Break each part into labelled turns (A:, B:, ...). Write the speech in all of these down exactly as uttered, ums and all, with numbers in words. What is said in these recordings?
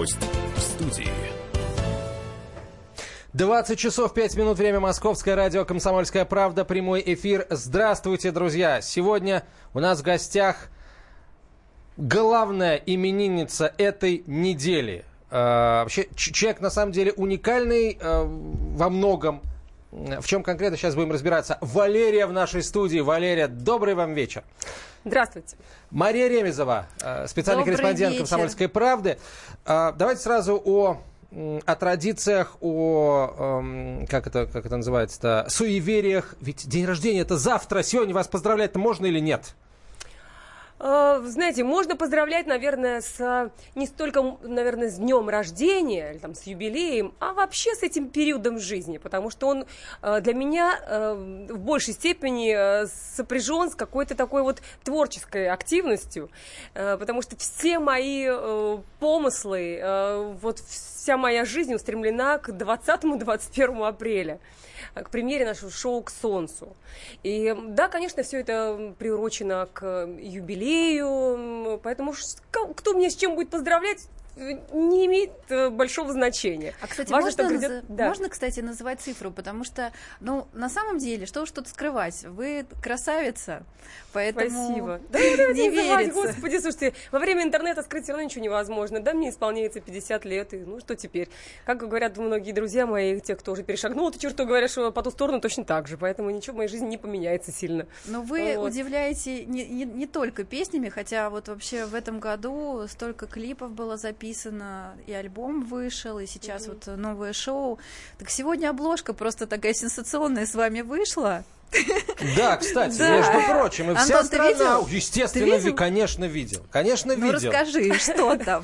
A: Гость в студии.
B: двадцать часов пять минут, время Московское радио «Комсомольская правда», прямой эфир. Здравствуйте, друзья! Сегодня у нас в гостях главная именинница этой недели. Э, вообще, человек на самом деле уникальный э, во многом. В чем конкретно сейчас будем разбираться. Валерия в нашей студии. Валерия, добрый вам вечер.
C: Здравствуйте.
B: Мария Ремезова, э, специальный
D: Добрый
B: корреспондент
D: вечер.
B: «Комсомольской правды». Э, давайте сразу о... о традициях, о, эм, как это, как это называется-то, суевериях. Ведь день рождения это завтра, сегодня вас поздравлять-то можно или нет?
C: Знаете, можно поздравлять, наверное, с не столько, наверное, с днем рождения, или там, с юбилеем, а вообще с этим периодом жизни, потому что он для меня в большей степени сопряжен с какой-то такой вот творческой активностью, потому что все мои помыслы, вот вся моя жизнь устремлена к двадцатому — двадцать первому апреля, к премьере нашего шоу «К солнцу». И да, конечно, все это приурочено к юбилею, поэтому кто меня с чем будет поздравлять, не имеет большого значения.
D: А, кстати,
C: Важно,
D: можно,
C: придет...
D: наз...
C: да.
D: можно, кстати, называть цифру, потому что, ну, на самом деле, что уж тут скрывать, вы красавица, поэтому
C: Спасибо. Да, да,
D: не верится.
C: Господи, слушайте, во время интернета скрыть все равно ничего невозможно. Да, мне исполняется пятьдесят лет, и ну что теперь? Как говорят многие друзья мои, те, кто уже перешагнул эту черту, говорят, что по ту сторону точно так же, поэтому ничего в моей жизни не поменяется сильно.
D: Но вы
C: вот.
D: удивляете не, не, не только песнями, хотя вот вообще в этом году столько клипов было записано, и альбом вышел, и сейчас mm-hmm. вот новое шоу. Так сегодня обложка просто такая сенсационная с вами вышла.
B: Да, кстати,
D: да.
B: между прочим, и
D: Антон,
B: вся
D: ты
B: страна,
D: видел?
B: естественно,
D: Ты видел?
B: конечно, видел. Конечно,
D: ну,
B: видел.
D: расскажи, что там?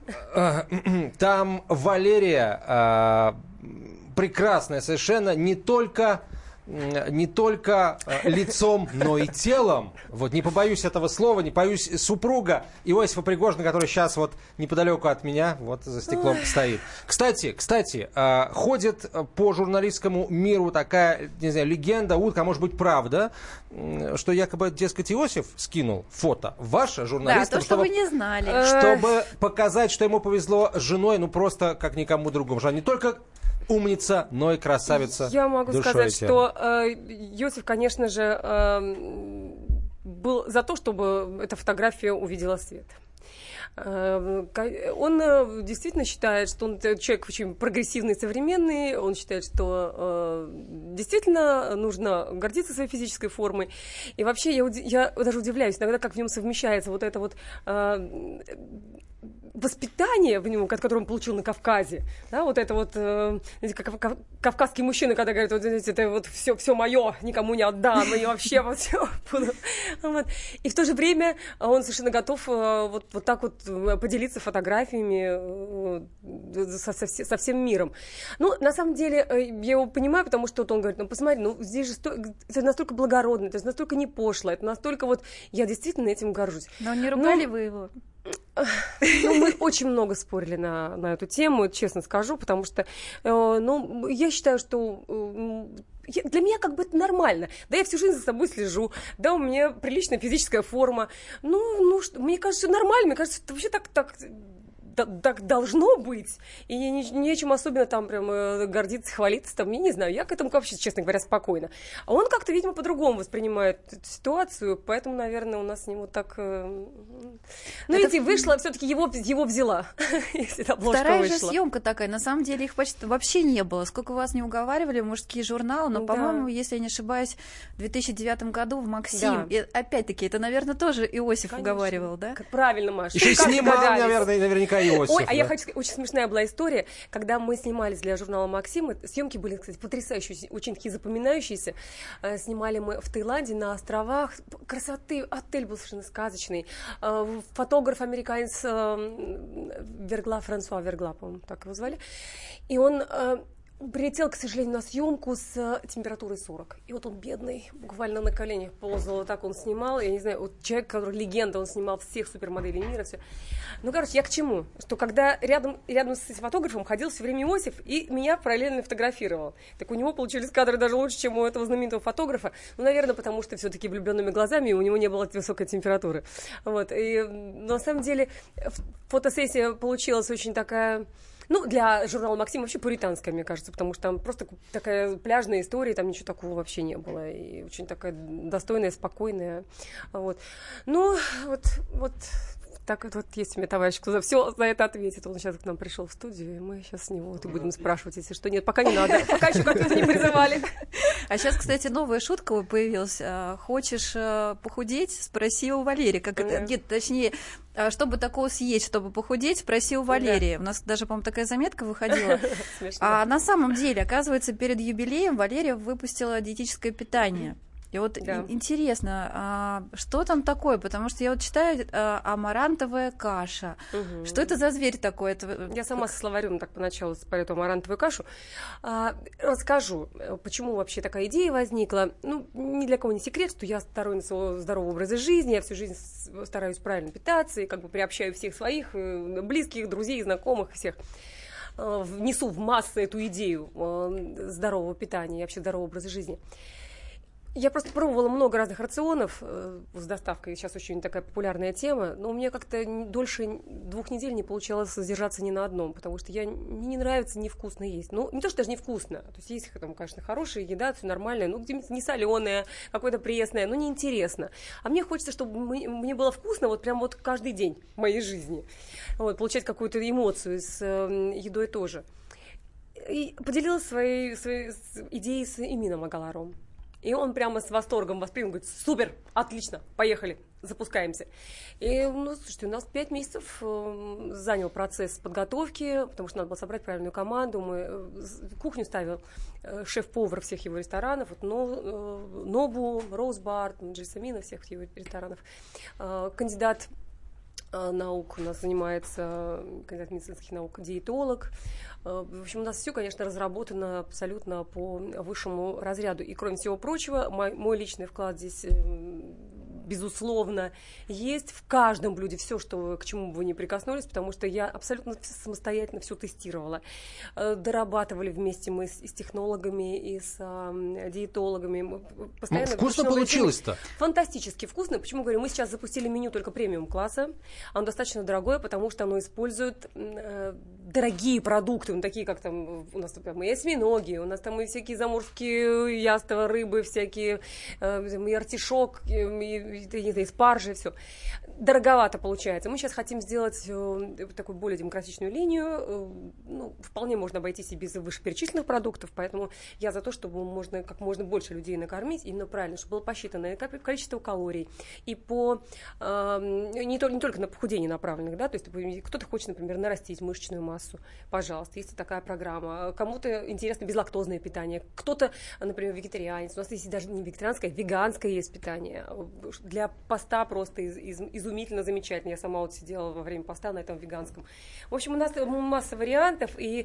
B: Там Валерия прекрасная совершенно, не только... не только э, лицом, но и телом. Вот не побоюсь этого слова, не боюсь супруга Иосифа Пригожина, который сейчас вот неподалеку от меня, вот за стеклом стоит. Кстати, кстати, э, ходит по журналистскому миру такая, не знаю, легенда, утка, а может быть правда, э, что якобы, дескать, Иосиф скинул фото ваше журналистам,
D: да, то, что
B: чтобы,
D: вы не знали.
B: чтобы показать, что ему повезло с женой, ну просто как никому другому. Что не только умница, но и красавица.
C: Я могу
B: душой
C: сказать,
B: и телом.
C: что э, Иосиф, конечно же, э, был за то, чтобы эта фотография увидела свет. Э, он э, действительно считает, что он человек очень прогрессивный, современный. Он считает, что э, действительно нужно гордиться своей физической формой. И вообще я, я даже удивляюсь иногда, как в нем совмещается вот это вот... Э, воспитание в нем, которое он получил на Кавказе, да, вот это вот, э, как кавказские мужчины, когда говорят, вот, знаете, это вот все, все мое, никому не отдам, и вообще вот все буду. Вот. И в то же время он совершенно готов э, вот, вот так вот поделиться фотографиями э, со, со, со всем миром. Ну, на самом деле, э, я его понимаю, потому что вот он говорит, ну, посмотри, ну, здесь же сто... это настолько благородно, это настолько не пошло, это настолько вот, я действительно этим горжусь.
D: Но не ругали
C: ну,
D: вы его?
C: Ну, мы очень много спорили на, на эту тему, честно скажу, потому что, э, ну, я считаю, что э, для меня как бы это нормально. Да, я всю жизнь за собой слежу, да, у меня приличная физическая форма. Ну, ну что, мне кажется, все нормально, мне кажется, это вообще так... так так должно быть, и нечем особенно там прям гордиться, хвалиться, там, я не знаю, я к этому вообще, честно говоря, спокойно. А он как-то, видимо, по-другому воспринимает эту ситуацию, поэтому, наверное, у нас с ним вот так... Ну, это... видите, вышла, все-таки его, его взяла, если эта обложка
D: Вторая
C: вышла.
D: же съемка такая, на самом деле их почти вообще не было. Сколько вас не уговаривали, мужские журналы, но, да. по-моему, если я не ошибаюсь, в две тысячи девятом году в «Максим». Да. И опять-таки, это, наверное, тоже Иосиф Конечно. уговаривал, да?
C: Как правильно, Маша.
B: Еще и снимал, наверное, наверняка Иосиф.
C: Ой, а
B: да?
C: я хочу сказать, очень смешная была история, когда мы снимались для журнала «Максим», съемки были, кстати, потрясающие, очень такие запоминающиеся. Снимали мы в Таиланде на островах, красоты, отель был совершенно сказочный. Фотограф американец Вергла, Франсуа Вергла, по-моему, так его звали. И он... прилетел, к сожалению, на съемку с температурой сорок. И вот он бедный, буквально на коленях ползал, вот так он снимал. Я не знаю, вот человек, который легенда, он снимал всех супермоделей мира, все. Ну, короче, я к чему? Что когда рядом, рядом с фотографом ходил все время Иосиф и меня параллельно фотографировал. Так у него получились кадры даже лучше, чем у этого знаменитого фотографа. Ну, наверное, потому что все-таки влюбленными глазами, и у него не было высокой температуры. Вот. И на самом деле фотосессия получилась очень такая... Ну, для журнала «Максим» вообще пуританская, мне кажется, потому что там просто такая пляжная история, там ничего такого вообще не было. И очень такая достойная, спокойная. Вот. Ну, вот, вот так вот, вот есть у меня товарищ, кто за все за это ответит. Он сейчас к нам пришел в студию, и мы сейчас с него вот и будем спрашивать, если что. Нет, пока не надо, пока еще как-то не призывали.
D: А сейчас, кстати, новая шутка появилась. Хочешь похудеть? Спроси у Валерии. Как это? Нет, точнее, чтобы такого съесть, чтобы похудеть, спроси у Валерии. Да. У нас даже, по-моему, такая заметка выходила. А на самом деле, оказывается, перед юбилеем Валерия выпустила диетическое питание. И вот да. интересно, а, что там такое? Потому что я вот читаю а, амарантовая каша. Угу. Что это за зверь такой? Это...
C: Я сама со словарем так поначалу про эту амарантовую кашу. А, расскажу, почему вообще такая идея возникла. Ну, ни для кого не секрет, что я сторонница здорового образа жизни, я всю жизнь стараюсь правильно питаться и как бы приобщаю всех своих близких, друзей, знакомых, всех. Внесу в массы эту идею здорового питания и вообще здорового образа жизни. Я просто пробовала много разных рационов э, с доставкой, сейчас очень такая популярная тема, но у меня как-то дольше двух недель не получалось задержаться ни на одном, потому что я, мне не нравится невкусно есть. Ну, не то, что даже невкусно, то есть есть там, конечно, хорошая еда, все нормальное, ну, где-нибудь не соленое, какое-то пресное, но неинтересно. А мне хочется, чтобы мы, мне было вкусно вот прям вот каждый день в моей жизни, вот, получать какую-то эмоцию с э, едой тоже. И поделилась своей, своей идеей с Эмином Агаларом. И он прямо с восторгом воспринял, говорит, супер, отлично, поехали, запускаемся. И, ну, слушайте, у нас пять месяцев э, занял процесс подготовки, потому что надо было собрать правильную команду. Мы э, кухню ставил э, шеф-повар всех его ресторанов, вот, но, э, Нобу, Роузбар, Джельсамина, всех его ресторанов. Э, кандидат э, наук у нас занимается, кандидат медицинских наук, диетолог. В общем, у нас все, конечно, разработано абсолютно по высшему разряду. И, кроме всего прочего, мой, мой личный вклад здесь, безусловно, есть в каждом блюде все, что, к чему бы вы ни прикоснулись, потому что я абсолютно самостоятельно все тестировала. Дорабатывали вместе мы с, с технологами и с а, диетологами. Мы постоянно
B: ну, вкусно получилось-то?
C: Фантастически вкусно. Почему говорю? Мы сейчас запустили меню только премиум-класса. Оно достаточно дорогое, потому что оно использует э, дорогие продукты, ну, такие как там у нас там и осьминоги, у нас там и всякие заморские яства, рыбы, всякие, э, и артишок, и, и, и, и спаржи, все. Дороговато получается. Мы сейчас хотим сделать э, такую более демократичную линию. Э, ну, вполне можно обойтись и без вышеперечисленных продуктов, поэтому я за то, чтобы можно как можно больше людей накормить, именно правильно, чтобы было посчитано количество калорий и по э, не, то, не только на похудение направленных, да, то есть кто-то хочет, например, нарастить мышечную массу, пожалуйста, есть такая программа. Кому-то интересно безлактозное питание, кто-то, например, вегетарианец. У нас есть даже не вегетарианское, веганское есть питание. Для поста просто из, из, изумительно замечательно. Я сама вот сидела во время поста на этом веганском. В общем, у нас масса вариантов, и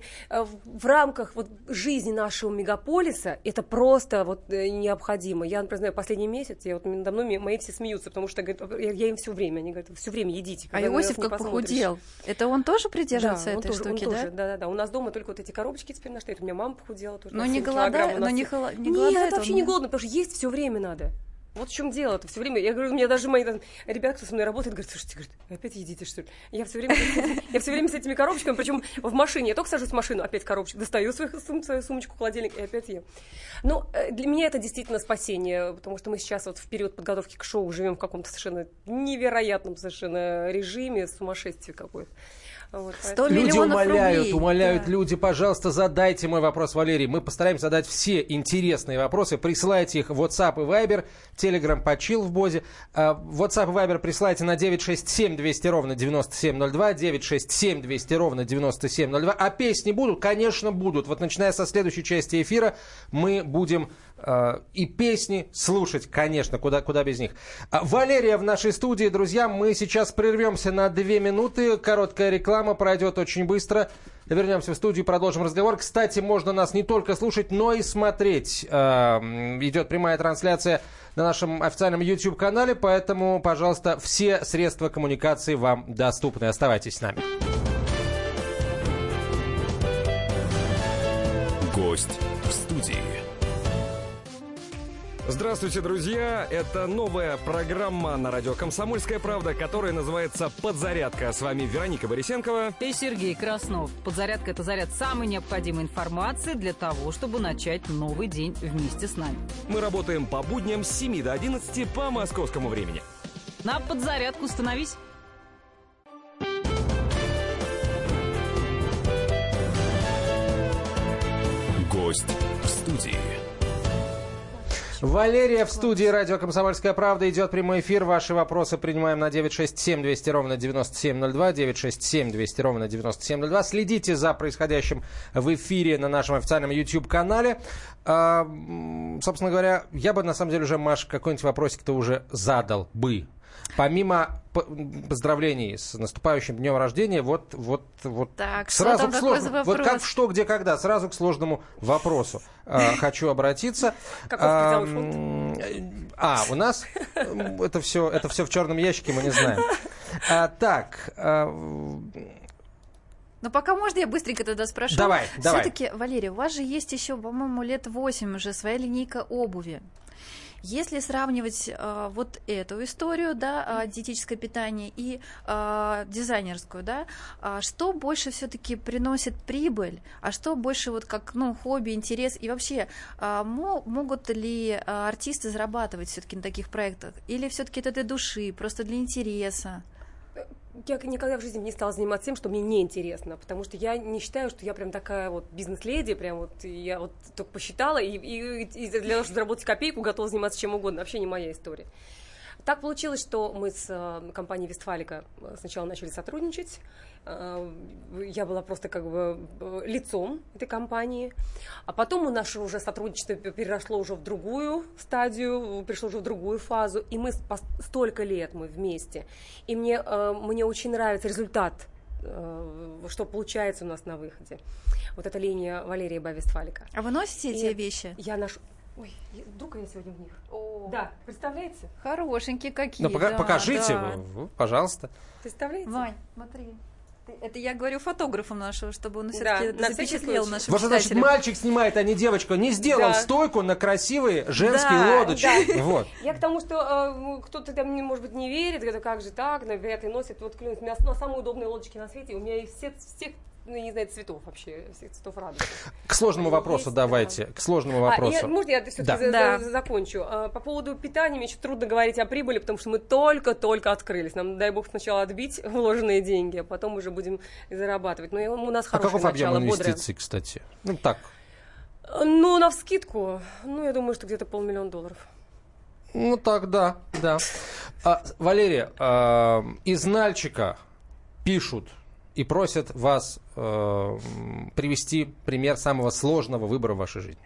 C: в рамках вот жизни нашего мегаполиса это просто вот необходимо. Я, например, знаю, последний месяц, я вот надо мной мои все смеются, потому что говорят, я, я им все время, они говорят, все время едите.
D: А Иосиф как похудел. Это он тоже придерживается
C: да,
D: этой
C: тоже,
D: штуки,
C: он
D: да?
C: тоже, да, да, да. У нас дома только вот эти коробочки теперь нашли. У меня мама похудела тоже.
D: Но не голодает, но не, холо... не
C: Нет,
D: голодает.
C: это вообще
D: он...
C: не голодно, потому что есть все время надо. Вот в чем дело, это все время. Я говорю, у меня даже мои там, ребята, кто со мной работает, говорят, слушайте, говорят, опять едите, что ли? Я все время, я все время с этими коробочками, причем в машине. Я только сажусь в машину, опять коробочку, достаю свою, свою сумочку, холодильник и опять ем. Но для меня это действительно спасение, потому что мы сейчас вот в период подготовки к шоу живем в каком-то совершенно невероятном совершенно режиме, сумасшествие какое-то. Вот,
D: сто
B: люди умоляют,
D: рублей.
B: умоляют
C: да.
B: люди, пожалуйста, задайте мой вопрос, Валерий. Мы постараемся задать все интересные вопросы. Присылайте их в WhatsApp и Viber, Telegram почил в Бозе. WhatsApp и Viber присылайте на девять шесть семь двести ровно девяносто семь ноль два, девять шесть семь двести ровно девяносто семь ноль два. А песни будут? Конечно, будут. Вот начиная со следующей части эфира мы будем и песни слушать, конечно, куда, куда без них. Валерия в нашей студии, друзья, мы сейчас прервемся на две минуты, короткая реклама пройдет очень быстро. Вернемся в студию, продолжим разговор. Кстати, можно нас не только слушать, но и смотреть. Идет прямая трансляция на нашем официальном YouTube-канале, поэтому, пожалуйста, все средства коммуникации вам доступны. Оставайтесь с нами.
A: Гость в студии. Здравствуйте, друзья! Это новая программа на радио «Комсомольская правда», которая называется «Подзарядка». С вами Вероника Борисенкова
E: и Сергей Краснов. Подзарядка – это заряд самой необходимой информации для того, чтобы начать новый день вместе с нами.
A: Мы работаем по будням с семи до одиннадцати по московскому времени.
E: На подзарядку становись!
A: Гость в студии.
B: Валерия в студии радио «Комсомольская правда». Идет прямой эфир. Ваши вопросы принимаем на девять шесть семь двести ровно девяносто семь ноль два. девять шесть семь двести ровно девяносто семь ноль два. Следите за происходящим в эфире на нашем официальном YouTube-канале. А, собственно говоря, я бы, на самом деле, уже, Маш, какой-нибудь вопросик-то уже задал бы. Помимо поздравлений с наступающим днем рождения, вот, вот, вот
D: так,
B: сразу к сложному, вот как, что, где, когда, сразу к сложному вопросу э, хочу обратиться. А, а, у нас это все, это все в черном ящике, мы не знаем. А, так. А,
D: Ну, пока можно, я быстренько тогда спрошу.
B: Давай, давай.
D: Все-таки, Валерия, у вас же есть еще, по-моему, лет восемь уже своя линейка обуви. Если сравнивать э, вот эту историю, да, э, диетическое питание и э, дизайнерскую, да, э, что больше все-таки приносит прибыль, а что больше вот как, ну, хобби, интерес, и вообще э, мо- могут ли э, артисты зарабатывать все-таки на таких проектах, или все-таки это для души, просто для интереса?
C: Я никогда в жизни не стала заниматься тем, что мне неинтересно, потому что я не считаю, что я прям такая вот бизнес-леди, прям вот я вот только посчитала, и, и, и для того, чтобы заработать копейку, готова заниматься чем угодно. Вообще не моя история. Так получилось, что мы с э, компанией «Вестфалика» сначала начали сотрудничать. Э, я была просто как бы лицом этой компании. А потом наше уже сотрудничество переросло уже в другую стадию, пришло уже в другую фазу. И мы столько лет мы вместе. И мне, э, мне очень нравится результат, э, что получается у нас на выходе. Вот эта линия Валерии Б. «Вестфалика».
D: А вы носите
C: И
D: эти вещи?
C: Я ношу... Ой, вдруг я сегодня в них. О, да, представляете?
D: Хорошенькие какие.
B: Ну, пока,
D: да,
B: покажите,
D: да.
B: вы, пожалуйста.
C: Представляете?
D: Вань, смотри. Это я говорю фотографу нашему, чтобы он
C: Да,
D: все-таки
C: на всякий
D: запечатлел
C: случай.
D: нашим
B: Вот что значит
D: читателям.
B: мальчик снимает, а не девочка. Не сделал
C: Да.
B: стойку на красивые женские
D: Да,
B: лодочки.
C: да.
B: Вот.
C: Я к тому, что э, кто-то там, может быть, не верит, это как же так, вряд ли носит. Вот клянусь, у меня на самые удобные лодочки на свете, у меня есть все, всех, ну, не знаю, цветов вообще, всех цветов радуги.
B: К сложному вопросу
C: Есть,
B: давайте. К сложному вопросу.
C: А, я, может, я все-таки
B: Да.
C: за-
D: Да.
C: за- закончу? А, по поводу питания мне еще трудно говорить о прибыли, потому что мы только-только открылись. Нам, дай бог, сначала отбить вложенные деньги, а потом уже будем зарабатывать. Но у нас
B: А
C: хорошее
B: каков объем
C: начало, бодрое.
B: инвестиций, кстати? Ну, так.
C: Ну, навскидку, ну, я думаю, что где-то полмиллиона долларов.
B: Ну, так, да, да. А, Валерия, а, из Нальчика пишут и просят вас э, привести пример самого сложного выбора в вашей жизни.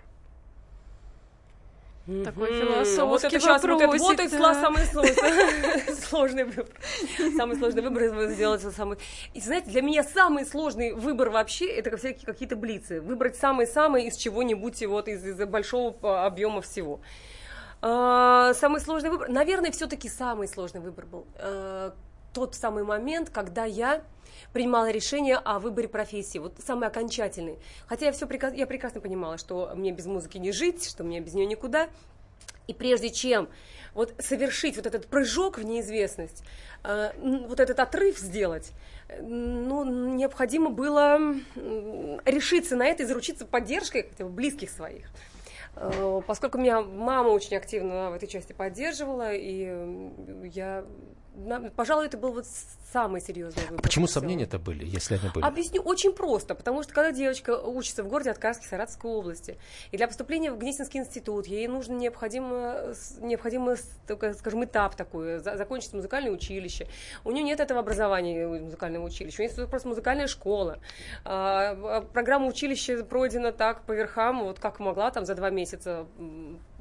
D: Такой
C: М,
D: философский
C: вот это сейчас, вот это, вот
D: вопросик,
C: это
D: да.
C: самый сложный, сложный выбор. Самый сложный выбор вы сделаете самый. И знаете, для меня самый сложный выбор вообще это всякие какие-то блицы. Выбрать самый-самый из чего-нибудь, вот из, из большого объема всего. А, самый сложный выбор, наверное, все-таки самый сложный выбор был а, тот самый момент, когда я принимала решение о выборе профессии, вот самый окончательный. Хотя я, все прекра... я прекрасно понимала, что мне без музыки не жить, что мне без нее никуда. И прежде чем вот совершить вот этот прыжок в неизвестность, э, вот этот отрыв сделать, э, ну, необходимо было э, решиться на это и заручиться поддержкой хотя бы близких своих. Э, поскольку меня мама очень активно в этой части поддерживала, и э, я... Пожалуй, это был вот самый серьезный выбор.
B: Почему сомнения-то были, если они были?
C: Объясню очень просто, потому что когда девочка учится в городе Аткарске Саратовской области, и для поступления в Гнесинский институт ей нужен необходимо, необходимо, скажем, этап такой, закончить музыкальное училище. У нее нет этого образования музыкального училища, у нее есть просто музыкальная школа. Программа училища пройдена так по верхам, вот как могла, там за два месяца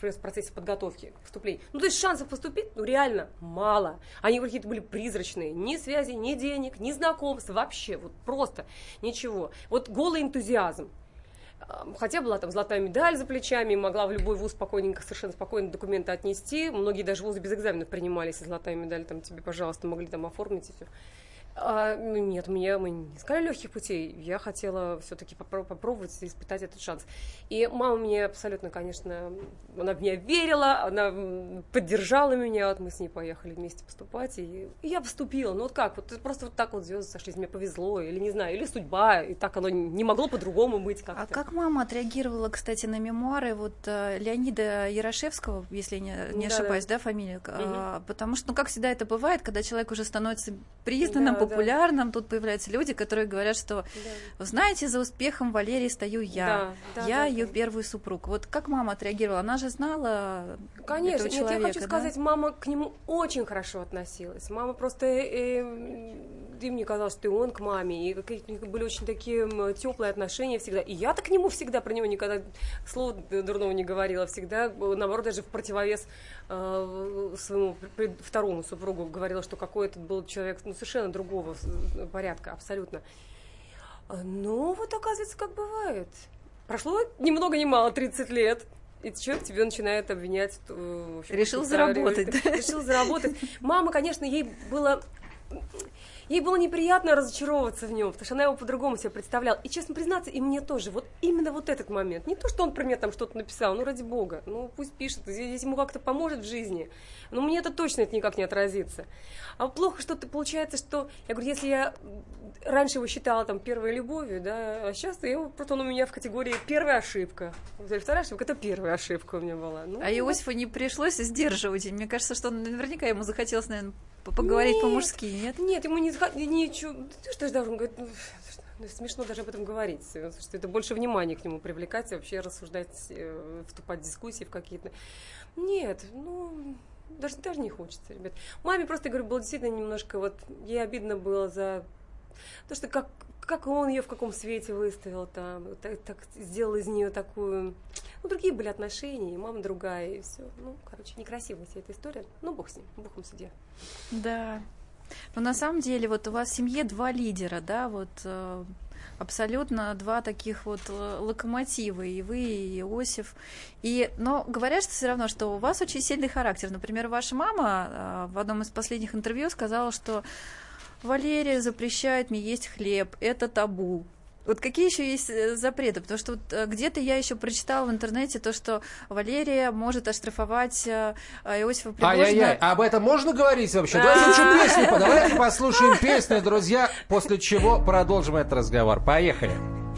C: в процессе подготовки к вступлению. Ну, то есть шансов поступить, ну, реально мало. Они какие-то были призрачные. Ни связи, ни денег, ни знакомств, вообще, вот просто ничего. Вот голый энтузиазм. Хотя была там золотая медаль за плечами, могла в любой вуз спокойненько, совершенно спокойно документы отнести. Многие даже вузы без экзаменов принимались, и золотая медаль там тебе, пожалуйста, могли там оформить и все. А, ну, нет, мне, мы не искали легких путей. Я хотела все-таки попро- попробовать испытать этот шанс. И мама мне абсолютно, конечно, она в меня верила, она поддержала меня. Вот мы с ней поехали вместе поступать, и, и я поступила. Ну вот как, вот просто вот так вот звезды сошлись, мне повезло, или не знаю, или судьба, и так оно не могло по-другому быть как-то.
D: А как мама отреагировала, кстати, на мемуары вот Леонида Ярошевского, если не, не да, ошибаюсь, да, да фамилия? Угу. А, потому что, ну, как всегда это бывает, когда человек уже становится признанным, да, популярным, да. Тут появляются люди, которые говорят, что, да. Вы знаете, за успехом Валерии стою я, да, да, я да, ее да. первый супруг. Вот как мама отреагировала? Она же знала
C: Конечно,
D: этого человека,
C: нет, я хочу
D: да?
C: сказать, мама к нему очень хорошо относилась. Мама просто, э, и мне казалось, что и он к маме, и были очень такие теплые отношения всегда. И я-то к нему всегда, про него никогда слова дурного не говорила, всегда, наоборот, даже в противовес э, своему второму супругу говорила, что какой этот был человек, ну, совершенно другого порядка, абсолютно. Ну, вот оказывается, как бывает. Прошло ни много ни мало тридцать лет, и человек тебе начинает обвинять. В общем,
D: решил заработать.
C: Решил заработать. Мама, конечно, ей было... Ей было неприятно разочаровываться в нем, потому что она его по-другому себе представляла. И, честно признаться, и мне тоже. Вот именно вот этот момент. Не то, что он про меня там что-то написал, ну, ради бога. Ну, пусть пишет, если ему как-то поможет в жизни. Но мне это точно это никак не отразится. А плохо, что получается, что... Я говорю, если я раньше его считала там первой любовью, да, а сейчас я его, просто он у меня в категории первая ошибка. Вторая ошибка, это первая ошибка у меня была. Ну,
D: а Иосифу не пришлось сдерживать? Мне кажется, что наверняка ему захотелось, наверное, поговорить нет, по-мужски, нет?
C: Нет, ему не... Ничего, что ж даже, он говорит, ну, смешно даже об этом говорить, что это больше внимания к нему привлекать, вообще рассуждать, вступать в дискуссии в какие-то... Нет, ну, даже, даже не хочется, ребят. Маме просто, говорю, было действительно немножко, вот, ей обидно было за то, что как, как он ее в каком свете выставил там, так, так сделал из нее такую... Ну, другие были отношения, и мама другая, и все. Ну, короче, некрасивая вся эта история. Ну, бог с ним, бог им судья.
D: Да. Но на самом деле вот у вас в семье два лидера, да, вот э, абсолютно два таких вот локомотива, и вы, и Иосиф. И, но говорят, что все равно, что у вас очень сильный характер. Например, ваша мама э, в одном из последних интервью сказала, что Валерия запрещает мне есть хлеб, это табу. Вот какие еще есть запреты? Потому что вот где-то я еще прочитала в интернете то, что Валерия может оштрафовать Иосифа Пригожина.
B: Ай-яй-яй, об этом можно говорить вообще? Давайте лучше песню, давайте послушаем песню, друзья, после чего продолжим этот разговор. Поехали.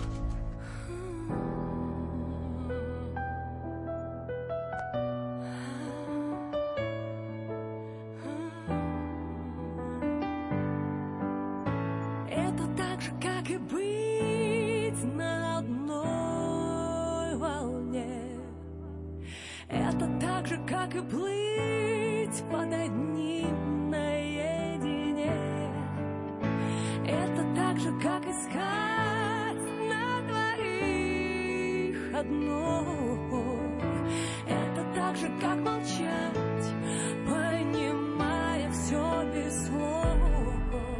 F: Как и плыть под одним наедине. Это так же, как искать на двоих одно. Это так же, как молчать, понимая все без слов.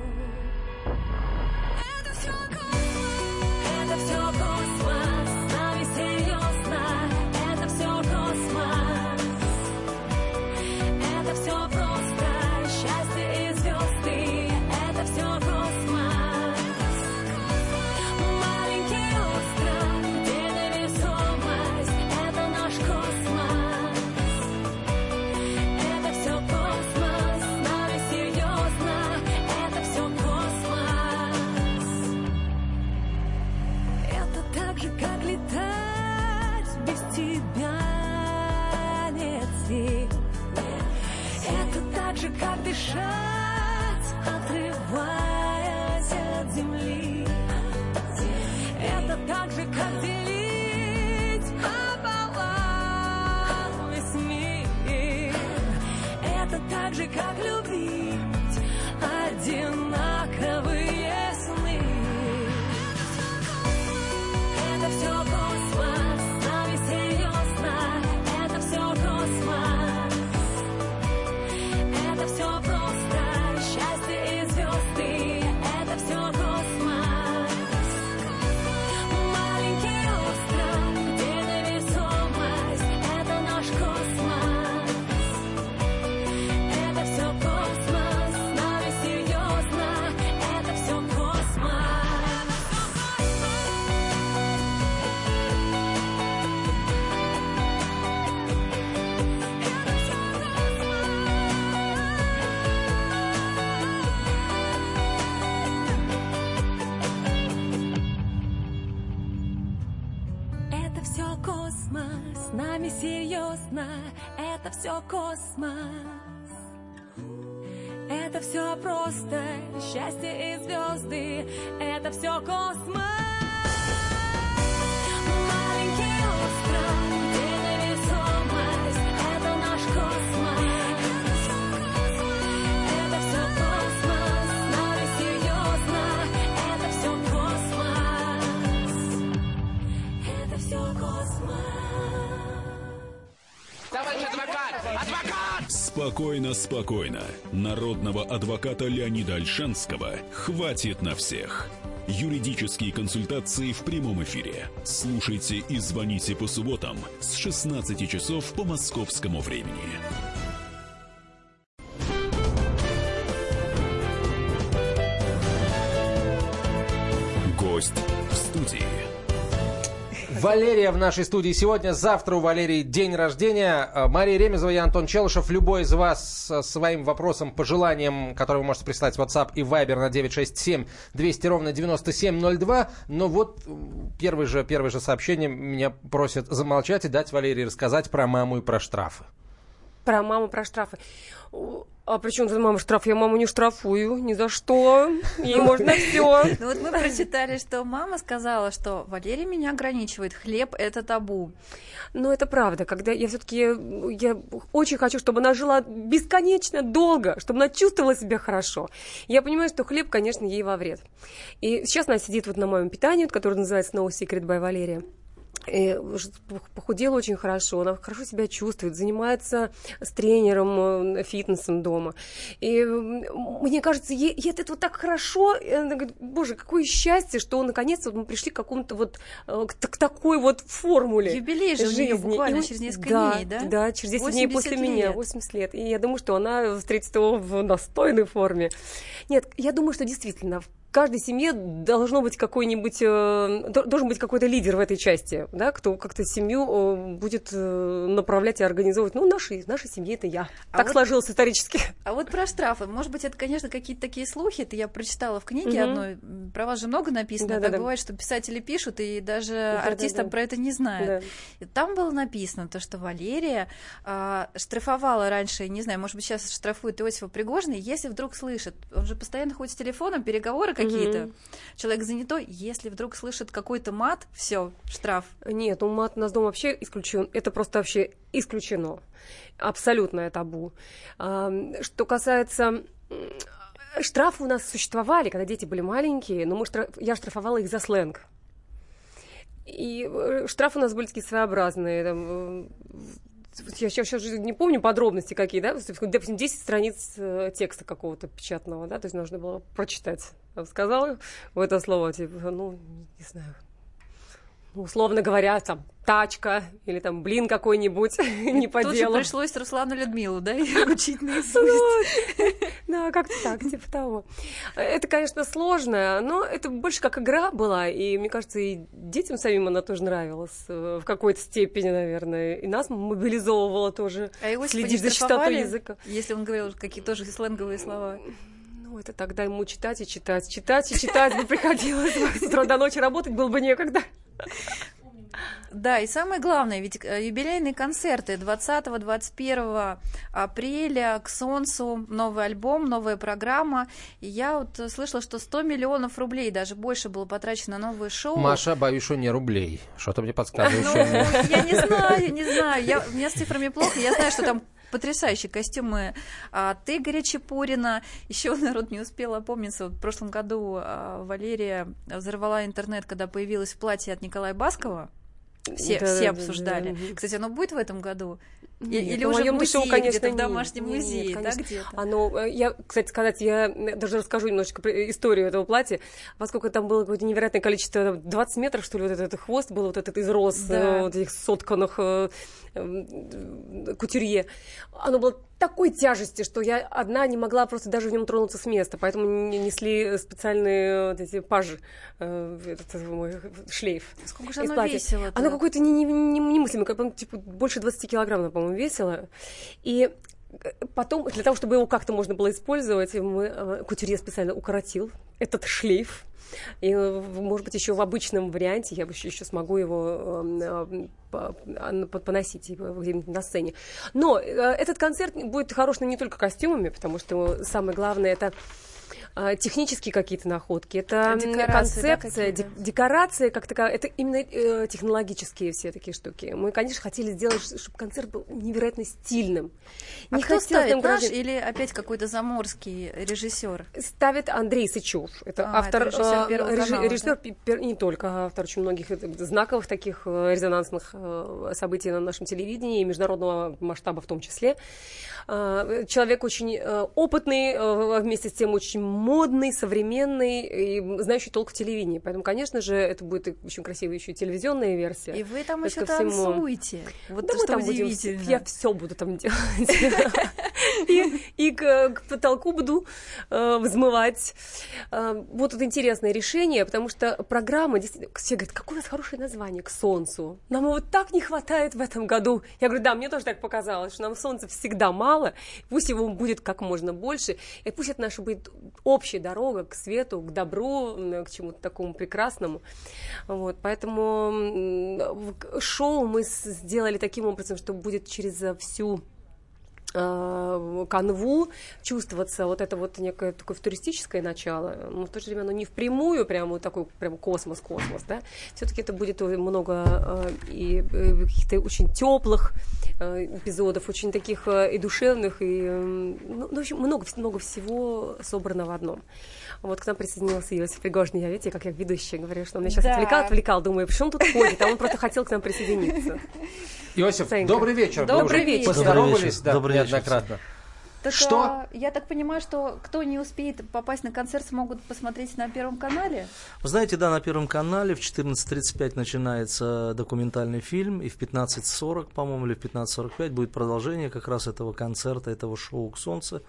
F: Это все космос, это все космос, с нами серьезно, это все космос. Это все просто, счастье и звезды, это все космос. Маленький остров, где невесомость, это наш космос. Это все космос, с нами серьезно, это все космос. Это так же, как летать без тебя нет сил. Это так же, как дышать, отрываясь от земли. Это так же, как делить пополам весь мир. Это так же, как любить одинаковые сны. Это все космос, с нами серьезно, это все космос. нами серьезно, это все космос. Это все просто, счастье и звезды, это все космос. Маленький остров, где невесомость, это наш космос. Это все космос, с нами серьезно, это все космос. Это все космос.
G: Товарищ адвокат! Адвокат!
H: Спокойно, спокойно. Народного адвоката Леонида Ольшанского хватит на всех. Юридические консультации в прямом эфире. Слушайте и звоните по субботам с шестнадцати часов по московскому времени. Гость в студии.
B: Валерия в нашей студии сегодня. Завтра у Валерии день рождения. Мария Ремезова и Антон Челышев. Любой из вас со своим вопросом, пожеланием, который вы можете прислать в WhatsApp и Viber на девять шесть семь двести ровно девяносто семь ноль два. Но вот первое же, первое же сообщение меня просят замолчать и дать Валерии рассказать про маму и про штрафы.
C: Про маму, про штрафы. А при чем тут мама штраф? Я маму не штрафую ни за что. Ей можно все.
D: Ну вот мы прочитали, что мама сказала, что Валерия меня ограничивает. Хлеб – это табу.
C: Но это правда. Когда я все-таки я очень хочу, чтобы она жила бесконечно долго, чтобы она чувствовала себя хорошо. Я понимаю, что хлеб, конечно, ей во вред. И сейчас она сидит вот на моем питании, которое называется No Secret by Валерия. И похудела очень хорошо, она хорошо себя чувствует, занимается с тренером, фитнесом дома. И мне кажется, ей, ей это вот так хорошо. И она говорит, боже, какое счастье, что наконец-то мы пришли к какому-то вот к, к такой вот формуле.
D: Юбилей же
C: жизни.
D: у нее буквально
C: и,
D: через несколько
C: да,
D: дней, да?
C: Да, через десять дней после
D: лет.
C: меня, восемьдесят лет. И я думаю, что она встретит его в достойной форме. Нет, я думаю, что действительно в каждой семье должно быть какой-нибудь, э, должен быть какой-то лидер в этой части, да, кто как-то семью э, будет э, направлять и организовывать. Ну, нашей, нашей семье это я. А так вот сложилось исторически.
D: А вот про штрафы. Может быть, это, конечно, какие-то такие слухи. Это я прочитала в книге угу. одной. Про вас же много написано. Да, так да, бывает, да. что писатели пишут, и даже да, артисты да, да. про это не знают. Да. И там было написано то, что Валерия э, штрафовала раньше, не знаю, может быть, сейчас штрафует Иосифа Пригожина, если вдруг слышит, он же постоянно ходит с телефоном, переговоры какие-то. Mm-hmm. Человек занятой, если вдруг слышит какой-то мат, все, штраф.
C: Нет, ну мат у нас дома вообще исключен. Это просто вообще исключено. Абсолютное табу. Что касается... Штрафы у нас существовали, когда дети были маленькие, но мы штраф... я штрафовала их за сленг. И штрафы у нас были такие своеобразные. Там... Я сейчас, сейчас не помню подробности какие, да, допустим, десять страниц текста какого-то печатного, да, то есть нужно было прочитать. Сказала в это слово, типа, ну, не знаю, условно говоря, там, тачка или там блин какой-нибудь не по делу.
D: Тут же пришлось Руслану Людмилу, да, учить наизусть.
C: Да, как-то так, типа того. Это, конечно, сложно, но это больше как игра была, и, мне кажется, и детям самим она тоже нравилась в какой-то степени, наверное, и нас мобилизовывала тоже следить за чистотой языка.
D: Если он говорил какие-то тоже сленговые слова.
C: Ну, это тогда ему читать и читать, читать и читать бы приходилось. С утра до ночи работать было бы некогда.
D: Да, и самое главное, ведь юбилейные концерты двадцатого двадцать первого апреля к Солнцу, новый альбом, новая программа. И я вот слышала, что сто миллионов рублей, даже больше было потрачено на новое шоу.
B: Маша, боюсь, что не рублей. Что-то мне подсказывает.
D: Ну, я не знаю, не знаю. Я, у меня с цифрами плохо. Я знаю, что там потрясающие костюмы от Игоря Чепурина. Еще народ не успел опомниться. В прошлом году Валерия взорвала интернет, когда появилась в платье от Николая Баскова. Все,
C: да,
D: все
C: да,
D: обсуждали.
C: Да, да.
D: Кстати, оно будет в этом году?
C: Нет,
D: Или уже в музее,
C: шоу, конечно,
D: где-то в
C: нет.
D: домашнем
C: Нет,
D: музее,
C: нет,
D: да, где-то?
C: Оно, я, кстати сказать, я даже расскажу немножечко про историю этого платья. Поскольку там было какое-то невероятное количество, двадцать метров, что ли, вот этот хвост был, вот этот из роз, да. вот этих сотканных э, э, кутюрье. Оно было такой тяжести, что я одна не могла просто даже в нем тронуться с места, поэтому несли специальные вот эти пажи, э, этот мой шлейф.
D: Сколько же оно весило?
C: Оно какое-то немыслимое, не, не, не типа больше двадцати килограмм, по-моему, весило. И Потом, для того, чтобы его как-то можно было использовать, мы, кутюрье специально укоротил этот шлейф. И, может быть, еще в обычном варианте я еще, еще смогу его э, поносить где-нибудь на сцене. Но э, этот концерт будет хорош не только костюмами, потому что самое главное — это технические какие-то находки, это декорации, концепция, да, декорации, как таковая, это именно э, технологические все такие штуки. Мы, конечно, хотели сделать, чтобы концерт был невероятно стильным.
D: Не а кто ставит, наш или опять какой-то заморский режиссер?
C: Ставит Андрей Сычев. Это а, автор, это режиссер, первого реж, канала, режиссер да? Не только автор очень многих знаковых таких резонансных событий на нашем телевидении и международного масштаба в том числе. Человек очень опытный, вместе с тем очень модный, современный и знающий толк в телевидении. Поэтому, конечно же, это будет очень красивая еще телевизионная версия.
D: И вы там еще танцуете.
C: Вот да, что удивительно. Я все буду там делать. И к потолку буду взмывать. Вот это интересное решение, потому что программа, действительно, все говорят, какое у вас хорошее название, «К солнцу». Нам его так не хватает в этом году. Я говорю, да, мне тоже так показалось, что нам солнца всегда мало, пусть его будет как можно больше, и пусть это наша будет общая дорога к свету, к добру, к чему-то такому прекрасному. Вот, поэтому шоу мы сделали таким образом, что будет через всю канву чувствоваться вот это вот некое такое футуристическое начало, но в то же время оно не впрямую прямо вот такой прям космос-космос, да, все-таки это будет много и каких-то очень теплых эпизодов, очень таких и душевных, и, ну, в общем, много, много всего собрано в одном. Вот к нам присоединился Иосиф Пригожин, я, видите, как я ведущая говорю, что он меня сейчас да. отвлекал, отвлекал, думаю, почему он тут ходит, а он просто хотел к нам присоединиться.
B: Иосиф, Ценька. Добрый вечер.
C: Добрый вечер.
B: Поздоровались, да, добрый неоднократно.
D: Вечер. Так,
B: что?
D: А, я так понимаю, что кто не успеет попасть на концерт, смогут посмотреть на Первом канале?
I: Вы знаете, да, на Первом канале в четырнадцать тридцать пять начинается документальный фильм, и в пятнадцать сорок, по-моему, или в пятнадцать сорок пять будет продолжение как раз этого концерта, этого шоу «К солнцу».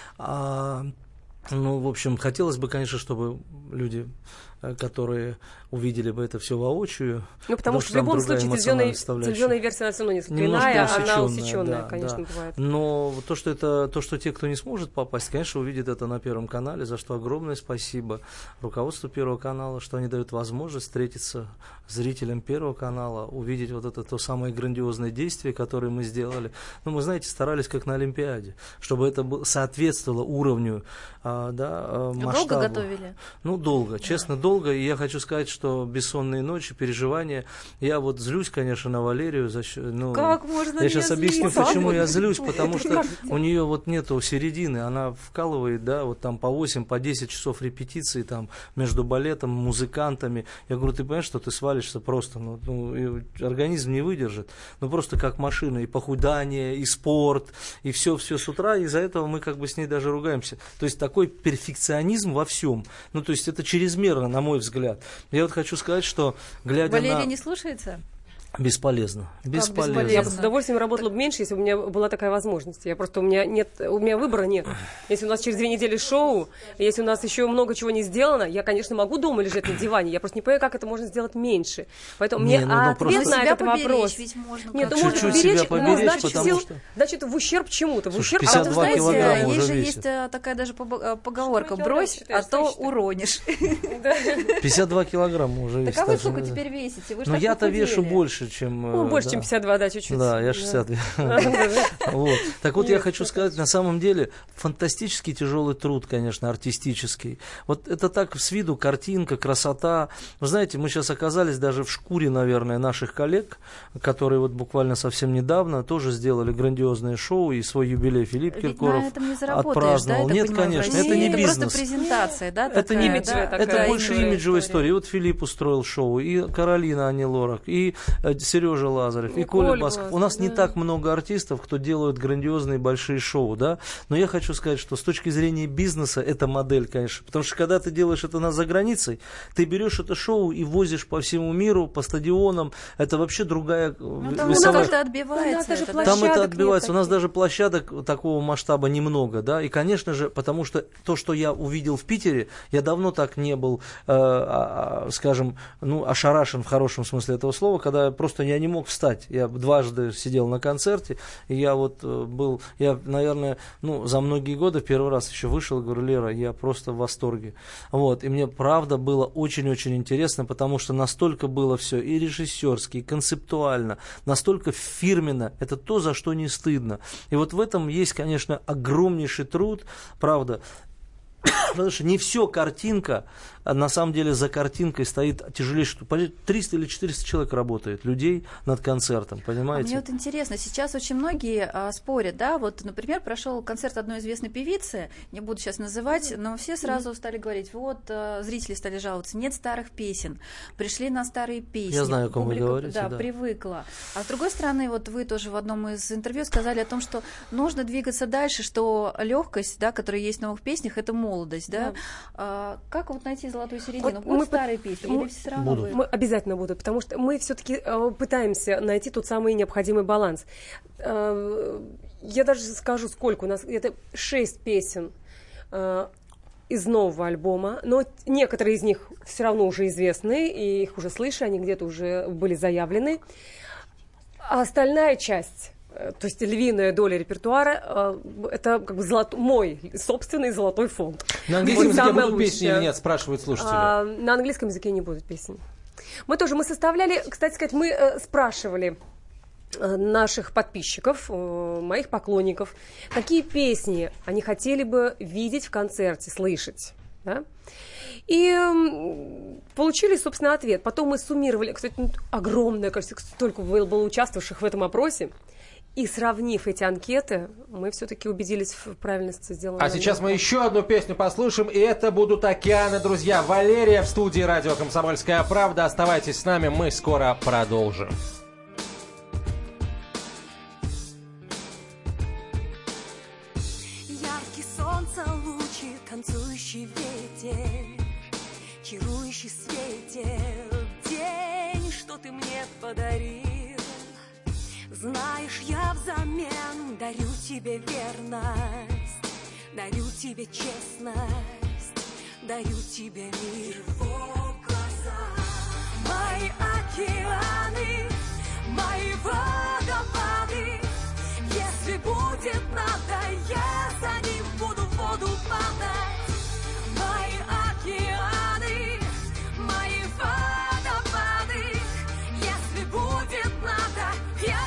I: А, ну, в общем, хотелось бы, конечно, чтобы люди, которые увидели бы это все воочию.
C: Ну, потому что в любом случае телевизионная, телевизионная версия, она все равно несколько иная, она усеченная,
I: да,
C: конечно,
I: да.
C: бывает.
I: Но то что, это, то, что те, кто не сможет попасть, конечно, увидят это на Первом канале, за что огромное спасибо руководству Первого канала, что они дают возможность встретиться зрителям Первого канала, увидеть вот это то самое грандиозное действие, которое мы сделали. Ну, мы, знаете, старались как на Олимпиаде, чтобы это соответствовало уровню, а, да, масштабу.
D: Долго готовили?
I: Ну, долго, честно, да. долго. И я хочу сказать, что бессонные ночи, переживания. Я вот злюсь, конечно, на Валерию. За счет, ну,
D: как можно
I: я сейчас
D: злиться?
I: объясню, почему я злюсь, потому что у нее вот нету середины. Она вкалывает, да, вот там по восемь, по десять часов репетиции там между балетом, музыкантами. Я говорю, ты понимаешь, что ты свалишься просто, ну, ну организм не выдержит. Ну, просто как машина, и похудание, и спорт, и все, все с утра. Из-за этого мы как бы с ней даже ругаемся. То есть такой перфекционизм во всем. Ну, то есть это чрезмерно, на мой взгляд. Я вот хочу сказать, что глядя
D: Валерия
I: на...
D: Валерия не слушается?
I: Бесполезно. Бесполезно.
C: Я бы с удовольствием работала бы меньше, если бы у меня была такая возможность. Я просто, у меня нет, у меня выбора нет. Если у нас через две недели шоу, если у нас еще много чего не сделано, я, конечно, могу дома лежать на диване. Я просто не понимаю, как это можно сделать меньше. Поэтому не, мне ну, ну, ответ на этот вопрос.
D: Ведь можно
C: нет,
D: ну
C: можно поберечь,
I: поберечь,
C: но значит,
I: потому
C: сил,
I: что...
C: значит, в ущерб чему-то. В ущерб,
I: пятьдесят
D: а
I: два
D: знаете,
I: килограмма
D: есть
I: уже
D: же
I: весит.
D: есть такая даже поговорка: брось, а то уронишь.
I: пятьдесят два килограмма уже весит.
D: Так а вы сколько теперь весите?
I: Ну я-то вешу больше, чем...
C: Больше, чем пятьдесят два, да, чуть-чуть.
I: Да, я шестьдесят. Вот. Так вот, я хочу сказать, на самом деле, фантастически тяжелый труд, конечно, артистический. Вот это так с виду картинка, красота. Вы знаете, мы сейчас оказались даже в шкуре, наверное, наших коллег, которые вот буквально совсем недавно тоже сделали грандиозное шоу, и свой юбилей Филипп
D: Ведь
I: Киркоров
D: на этом не заработаешь,
I: отпраздновал.
D: да,
I: Нет,
D: понимаю,
I: конечно, это не
D: это
I: бизнес.
D: Это просто презентация, да?
I: Это,
D: такая,
I: не,
C: имиджевая
I: да,
C: такая,
I: это больше
C: имиджевая
I: имиджевая
C: история.
I: история. И вот Филипп устроил шоу, и Каролина Ани Лорак, и Сережа Лазарев, и, и Коля Басков. У нас да. не так много артистов, кто делают грандиозные большие шоу, да, но я хочу сказать, что с точки зрения бизнеса это модель, конечно, потому что когда ты делаешь это на за границей, ты берешь это шоу и возишь по всему миру, по стадионам, это вообще другая
D: ну, там
I: весовая...
D: как-то отбивается.
C: Это,
D: это,
I: там это отбивается. У нас даже площадок такого масштаба немного, да, и, конечно же, потому что то, что я увидел в Питере, я давно так не был, э, э, скажем, ну, ошарашен в хорошем смысле этого слова, когда просто я не мог встать. Я дважды сидел на концерте, и я вот был, я, наверное, ну, за многие годы первый раз еще вышел и говорю: Лера, я просто в восторге. Вот, и мне правда было очень-очень интересно, потому что настолько было все и режиссерски, и концептуально, настолько фирменно. Это то, за что не стыдно. И вот в этом есть, конечно, огромнейший труд, правда. Потому что не все картинка, а на самом деле за картинкой стоит тяжелейший... триста или четыреста человек работает, людей над концертом, понимаете?
D: А мне вот интересно, сейчас очень многие а, спорят, да, вот, например, прошел концерт одной известной певицы, не буду сейчас называть, но все сразу стали говорить, вот, а, зрители стали жаловаться, нет старых песен, пришли на старые песни.
I: Я знаю, о ком
D: публика,
I: вы говорите,
D: да,
I: да.
D: привыкла. А с другой стороны, вот вы тоже в одном из интервью сказали о том, что нужно двигаться дальше, что легкость, да, которая есть в новых песнях, это молодость, да. да. А, как вот найти золотую середину? Вот будут старые песни
C: мы,
D: или все равно
C: будут. Мы обязательно будут, потому что мы все-таки э, пытаемся найти тот самый необходимый баланс. Э, я даже скажу, сколько у нас, это шесть песен э, из нового альбома, но некоторые из них все равно уже известны, и их уже слышали, они где-то уже были заявлены. А остальная часть... То есть львиная доля репертуара – это как бы золот... мой собственный золотой фонд.
B: На английском
C: вот
B: языке будут
C: лучшее.
B: песни или нет, спрашивают слушатели.
C: А, на английском языке не будут песен. Мы тоже, мы составляли, кстати сказать, мы э, спрашивали э, наших подписчиков, э, моих поклонников, какие песни они хотели бы видеть в концерте, слышать. Да? И э, получили, собственно, ответ. Потом мы суммировали, кстати, ну, огромное количество, столько было, было участвовавших в этом опросе. И сравнив эти анкеты, мы все-таки убедились в правильности сделанного.
B: А сейчас мы еще одну песню послушаем, и это будут «Океаны», друзья. Валерия в студии радио «Комсомольская правда». Оставайтесь с нами, мы скоро продолжим.
F: Яркий солнце лучи, танцующий ветер, чарующий светер, день, что ты мне подарил. Знаешь, я взамен дарю тебе верность, дарю тебе честность, дарю тебе мир. Его глаза, мои океаны, мои водопады. Если будет надо, я за ним буду в воду падать. Мои океаны, мои водопады. Если будет надо, я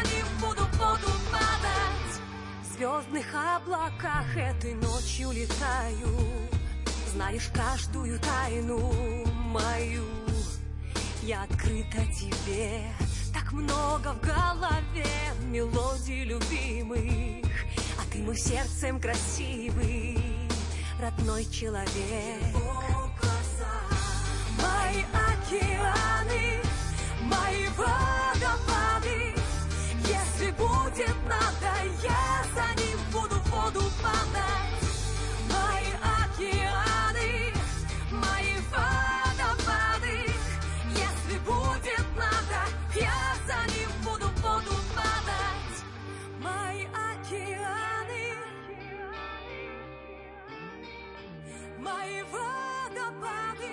F: в звездных облаках этой ночью летаю. Знаешь каждую тайну мою. Я открыта тебе. Так много в голове мелодий любимых. А ты мой сердцем красивый родной человек. Мои океаны, мои водопады. Если будет надо, я за ним буду в воду падать. Мои океаны, мои водопады. Если будет надо, я за ним буду в воду падать. Мои океаны, мои водопады.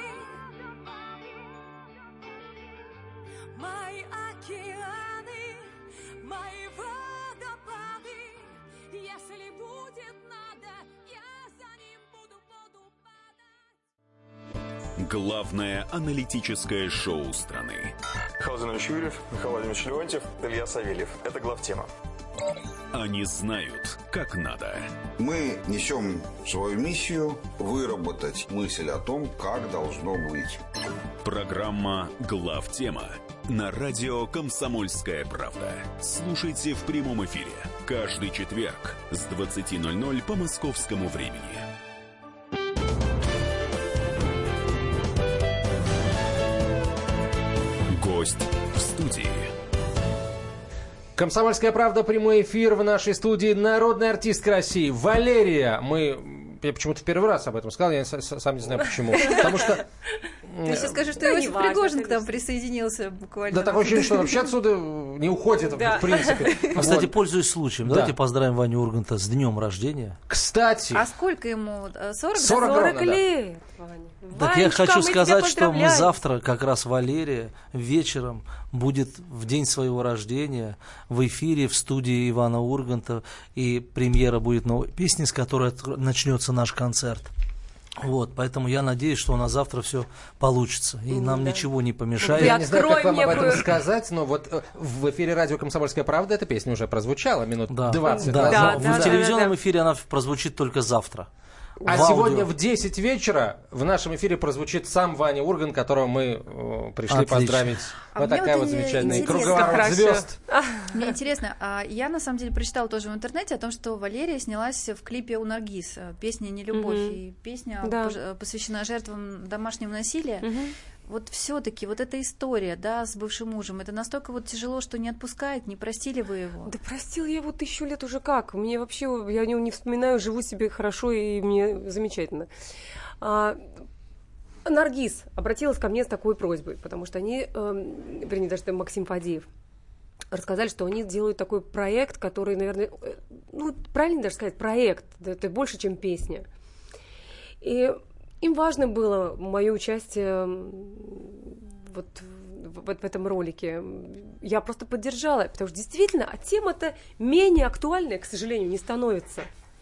F: Мои океаны, мои водопады. Если будет надо, я за ним буду в воду падать.
H: Главное аналитическое шоу страны.
J: Михаил Владимирович Юрьев, Михаил Владимирович Леонтьев, Илья Савельев. Это главтема.
H: Они знают, как надо.
K: Мы несем свою миссию выработать мысль о том, как должно быть.
H: Программа «Главтема» на радио «Комсомольская правда». Слушайте в прямом эфире каждый четверг с двадцати ноль-ноль по московскому времени. Гость в студии.
B: «Комсомольская правда», прямой эфир в нашей студии. Народная артистка России Валерия. Мы... Я почему-то в первый раз об этом сказал, я сам не знаю почему. Потому что
D: Ты сейчас скажешь, что
C: Да,
D: Иосиф
C: неважно,
D: Пригожин к нам
C: конечно.
D: присоединился буквально.
B: Да, такое ощущение, что он вообще отсюда не уходит,
C: Да.
B: в принципе.
I: Кстати,
B: Вот.
I: пользуясь случаем,
B: Да.
I: давайте поздравим Ваню Урганта с днем рождения.
B: Кстати,
D: А сколько ему? сорок?
B: сорок
C: сорок
B: ровно, да.
C: лет, Ваня.
I: Так я
C: Ванечка,
I: хочу
C: мы тебя
I: сказать, что мы
C: поздравляем.
I: завтра, как раз Валерия, вечером будет в день своего рождения в эфире в студии Ивана Урганта, и премьера будет новой песни, с которой от- начнется наш концерт. Вот, поэтому я надеюсь, что у нас завтра все получится, и нам
C: да.
I: ничего не помешает.
B: я не знаю, как
C: открой
B: вам об этом
C: некую-
B: сказать, но вот э, в эфире радио «Комсомольская правда» эта песня уже прозвучала минут
I: Да,
B: двадцать
I: да,
B: назад.
I: но
C: да,
I: в
C: да,
I: телевизионном
C: да, да.
I: эфире она прозвучит только завтра.
B: А
I: В
B: сегодня
I: аудио.
B: в десять вечера в нашем эфире прозвучит сам Ваня Ургант, которого мы э, пришли
I: Отлично.
B: поздравить.
D: А
B: вот
D: мне
B: такая
D: вот
B: вот
D: и
B: замечательная
D: интересно.
B: круговорот
C: Хорошо.
B: звезд.
D: Мне интересно, а я на самом деле прочитала тоже в интернете о том, что Валерия снялась в клипе у Наргиз, песня «Нелюбовь»,
C: Мгм.
D: и песня
C: Да.
D: пож- посвящена жертвам домашнего насилия.
C: Мгм.
D: Вот все-таки вот эта история, да, с бывшим мужем, это настолько вот тяжело, что не отпускает, не простили вы его?
C: Да простил я его тысячу лет уже как. Мне вообще, я о нем не вспоминаю, живу себе хорошо и мне замечательно. А, Наргиз обратилась ко мне с такой просьбой, потому что они, э, вернее, даже там Максим Фадеев, рассказали, что они делают такой проект, который, наверное, э, ну, правильно даже сказать, проект, да, это больше, чем песня. И им важно было мое участие м, вот в, в- в этом ролике. Я просто поддержала, потому что действительно, а тема-то менее актуальная, к сожалению, не становится.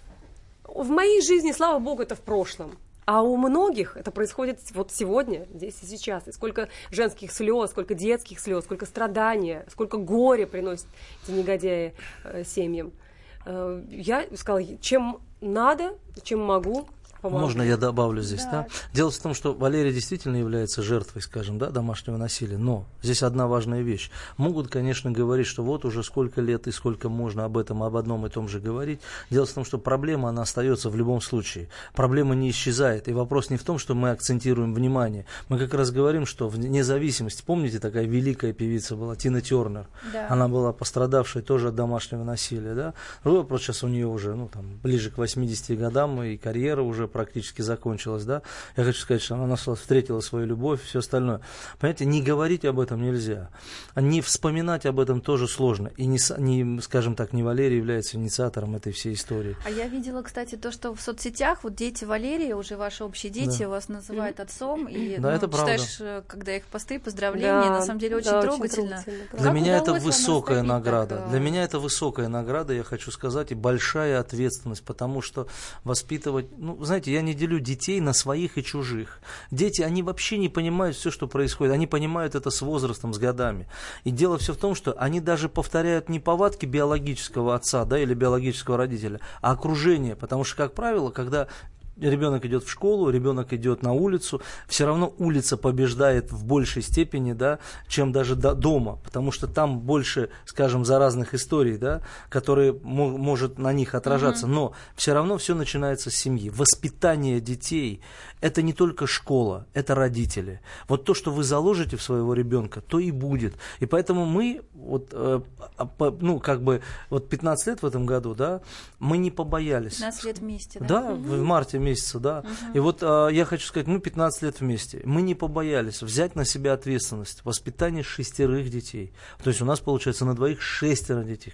C: В моей жизни, слава богу, это в прошлом. А у многих это происходит вот сегодня, здесь и сейчас. И сколько женских слез, сколько детских слез, сколько страдания, сколько горя приносят эти негодяи э, семьям. Э, я сказала, чем надо, чем могу, помогу.
I: Можно я добавлю здесь, да.
D: Да.
I: Дело в том, что Валерия действительно является жертвой, скажем, да, домашнего насилия, но здесь одна важная вещь. Могут, конечно, говорить, что вот уже сколько лет и сколько можно об этом, об одном и том же говорить. Дело в том, что проблема, она остается в любом случае. Проблема не исчезает. И вопрос не в том, что мы акцентируем внимание. Мы как раз говорим, что вне зависимости, помните, такая великая певица была, Тина Тернер?
D: Да.
I: Она была пострадавшей тоже от домашнего насилия, да. Другой вопрос, сейчас у нее уже, ну, там, ближе к восьмидесяти годам, и карьера уже практически закончилась, да. Я хочу сказать, что она нашла, встретила свою любовь, все остальное. Понимаете, не говорить об этом нельзя. Не вспоминать об этом тоже сложно. И не, с- не, скажем так, не Валерий является инициатором этой всей истории.
D: А я видела, кстати, то, что в соцсетях вот дети Валерии, уже ваши общие дети,
I: Да.
D: вас называют отцом, и
I: Да,
D: ну,
I: это правда.
D: читаешь, э, когда их посты, поздравления,
C: Да,
D: на самом деле очень
C: да, очень
D: трогательно.
C: трогательно, правда.
I: Для
D: Как
I: меня это
D: удалось вам
I: высокая
D: растопить
I: награда.
D: так,
I: Для
D: э,
I: меня это высокая награда, я хочу сказать, и большая ответственность, потому что воспитывать, ну, знаете, я не делю детей на своих и чужих. Дети, они вообще не понимают все, что происходит. Они понимают это с возрастом, с годами. И дело все в том, что они даже повторяют не повадки биологического отца, да, или биологического родителя, а окружение. Потому что, как правило, когда ребенок идет в школу, ребенок идет на улицу, все равно улица побеждает в большей степени, да, чем даже до дома, потому что там больше, скажем, заразных историй, да, которые мо- может на них отражаться, но все равно все начинается с семьи. Воспитание детей – это не только школа, это родители. Вот то, что вы заложите в своего ребенка, то и будет. И поэтому мы, вот, э, а, по- ну, как бы, вот пятнадцать лет в этом году, да, мы не побоялись.
D: пятнадцать лет вместе, да?
I: Да, в марте месяца, да. И вот а, я хочу сказать, мы пятнадцать лет вместе. Мы не побоялись взять на себя ответственность воспитания шестерых детей. То есть у нас получается на двоих шестеро детей.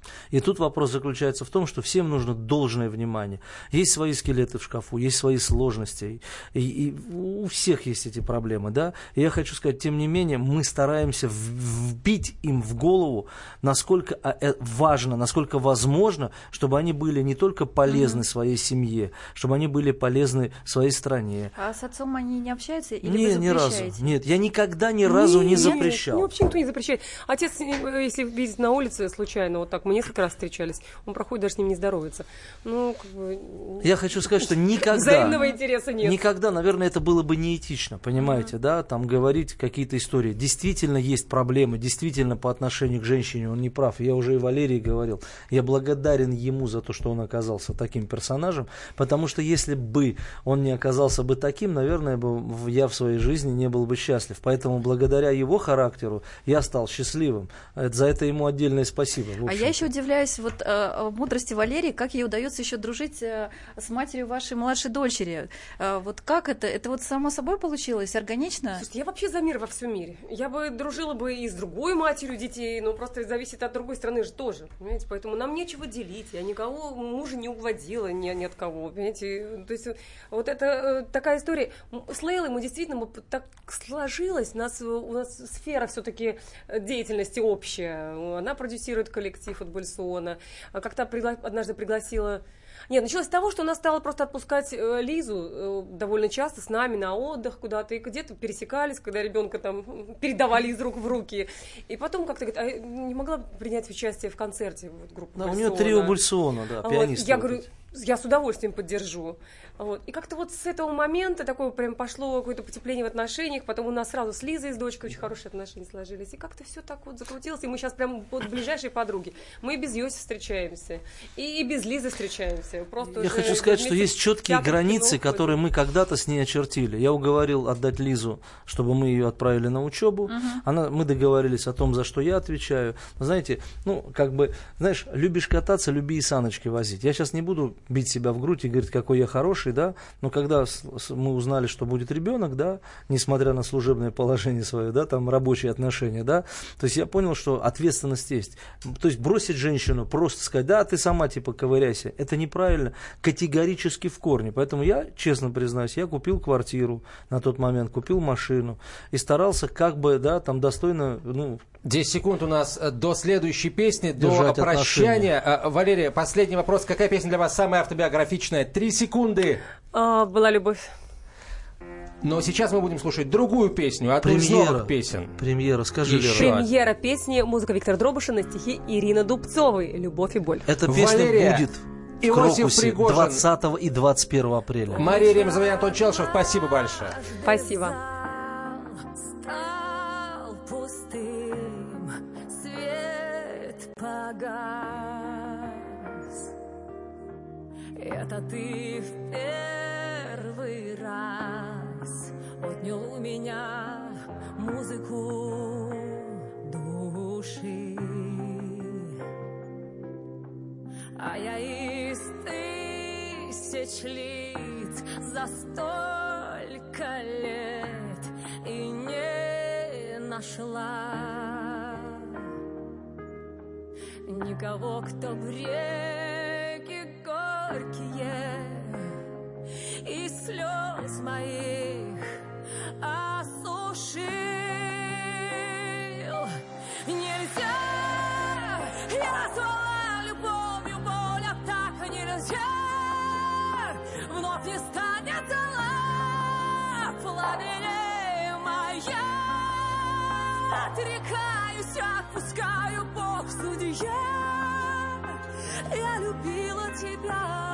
I: И тут вопрос заключается в том, что всем нужно должное внимание. Есть свои скелеты в шкафу, есть свои сложности, и, и у всех есть эти проблемы, да. И я хочу сказать, тем не менее, мы стараемся в- вбить им в голову, насколько а, э, важно, насколько возможно, чтобы они были не только полезны своей семье, чтобы они были полезны своей стране.
D: А с отцом они не общаются или
I: Не,
D: вы
I: ни разу.
D: запрещаете?
I: Нет, я никогда ни разу не
C: Нет,
I: запрещал.
C: Ну, вообще никто не запрещает. Отец, э, если видит на улице случайно, вот так, мы несколько раз встречались, он проходит, даже с ним не здоровается. Ну, как бы...
I: Я хочу сказать, что никогда,
C: Взаимного интереса нет.
I: никогда, наверное, это было бы неэтично, понимаете, да, там говорить какие-то истории. Действительно есть проблемы, действительно по отношению к женщине он не прав. Я уже и Валерии говорил, я благодарен ему за то, что он оказался таким персонажем, потому что если бы он не оказался бы таким, наверное, бы я в своей жизни не был бы счастлив. Поэтому благодаря его характеру я стал счастливым. Это- За это ему отдельное спасибо. в
D: А
I: общем.
D: я еще еще удивляюсь вот э, мудрости Валерии, как ей удается еще дружить э, с матерью вашей младшей дочери. Э, вот как это? Это вот само собой получилось, органично?
C: Слушайте, я вообще за мир во всем мире. Я бы дружила бы и с другой матерью детей, но просто зависит от другой страны же тоже, понимаете? Поэтому нам нечего делить. Я никого мужа не уводила ни, ни от кого, понимаете? То есть вот это э, такая история. С Лейлой мы действительно, мы, так сложилось, у нас, у нас сфера все-таки деятельности общая. Она продюсирует коллектив от Бульсона. Как-то пригла... однажды пригласила... Нет, началось с того, что она стала просто отпускать э, Лизу э, довольно часто с нами на отдых куда-то, и где-то пересекались, когда ребенка там передавали из рук в руки. И потом как-то говорит, а не могла принять участие в концерте вот, группы
I: да,
C: Бульсона.
I: У нее трио Бульсона, да,
C: вот,
I: пианисты.
C: Я
I: вот
C: говорю,
I: эти.
C: я с удовольствием поддержу. Вот. И как-то вот с этого момента такое прям пошло какое-то потепление в отношениях, потом у нас сразу с Лизой, с дочкой очень хорошие отношения сложились. И как-то все так вот закрутилось, и мы сейчас прям вот ближайшие подруги. Мы и без Йоси встречаемся, и, и без Лизы встречаемся. Просто
I: я хочу сказать, что есть четкие границы, которые мы когда-то с ней очертили. Я уговорил отдать Лизу, чтобы мы ее отправили на учебу. Uh-huh. Она, мы договорились о том, за что я отвечаю. Но, знаете, ну, как бы, знаешь, любишь кататься, люби и саночки возить. Я сейчас не буду бить себя в грудь и говорить, какой я хороший, да, но когда мы узнали, что будет ребенок, да, несмотря на служебное положение свое, да, там рабочие отношения, да, то есть я понял, что ответственность есть. То есть бросить женщину, просто сказать, да, ты сама типа ковыряйся, это неправильно, категорически в корне. Поэтому я, честно признаюсь, я купил квартиру на тот момент, купил машину и старался как бы, да, там достойно, ну...
B: десять секунд у нас до следующей песни, до прощания. Отношения. Валерия, последний вопрос. Какая песня для вас самая автобиографичная? Три секунды.
C: А, «Была любовь».
B: Но сейчас мы будем слушать другую песню, одну из новых песен.
I: Премьера, скажи, Лера.
C: Премьера песни, музыка Виктора Дробыша на стихи Ирины Дубцовой «Любовь и боль».
I: Эта песня
B: Валерия,
I: будет в
B: Иосиф
I: Крокусе
B: Пригожин,
I: двадцатого и двадцать первого апреля.
B: Мария Ремезова и Антон Челшев, спасибо большое.
C: Спасибо.
F: Стал пустым, свет погас. Это ты в первый раз отнял у меня музыку души, а я из тысяч лиц за столько лет и не нашла никого, кто бреги горькие и слез моих осушил. Нельзя, я звала любовью боль, а так нельзя. Вновь не станет зла пламени моя. Отрекаюсь, отпускаю, Бог судья. Я любила тебя.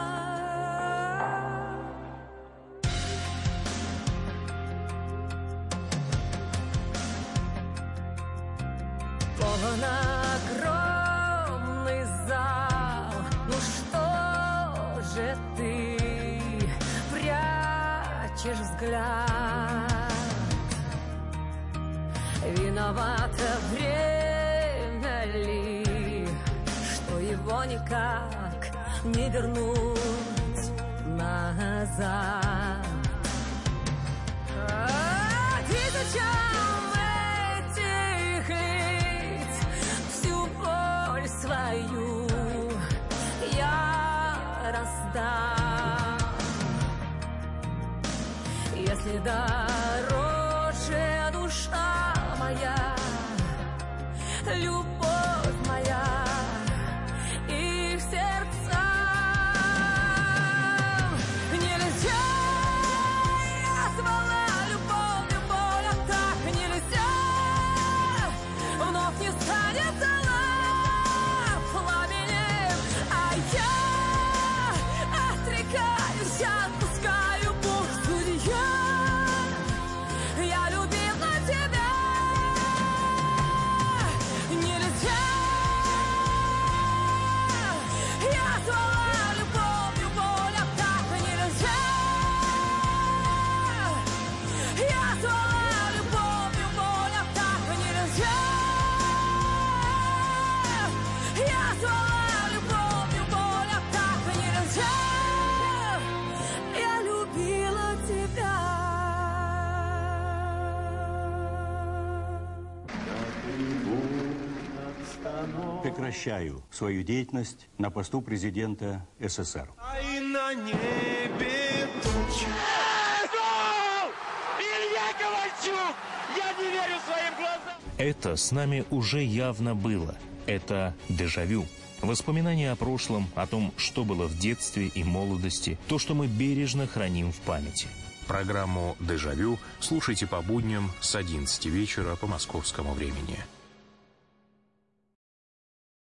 F: Полон огромный зал. Ну что же ты прячешь взгляд? Виновато время ли, что его никак не вернуть назад? А тысячам этих лиц всю боль свою я раздам, если дороже душа моя, любовь моя и в сердца. Нельзя, я звала любовью боль, а так нельзя. Вновь не станет зла пламенем, а я отрекаюсь, отпускаю, Бог судья. Я любила тебя. Нельзя.
L: прекращаю свою деятельность на посту президента СССР.
M: А и на небе тучи. Илья Ковальчук! Я не верю своим глазам!
N: Это с нами уже явно было. Это дежавю. Воспоминания о прошлом, о том, что было в детстве и молодости, то, что мы бережно храним в памяти.
O: Программу «Дежавю» слушайте по будням с одиннадцати вечера по московскому времени.